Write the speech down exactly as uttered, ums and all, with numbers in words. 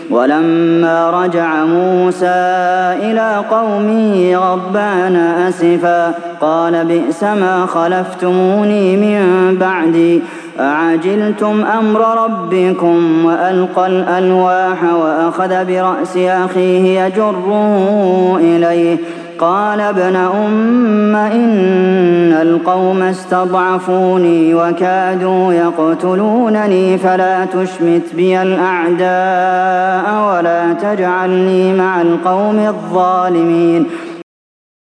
ولما رجع موسى إلى قومه غضبان أسفا قال بئس ما خلفتموني من بعدي أعجلتم أمر ربكم وألقى الألواح وأخذ برأس أخيه يجره إليه قال ابن أم إن القوم استضعفوني وكادوا يقتلونني فلا تشمت بي الأعداء ولا تجعلني مع القوم الظالمين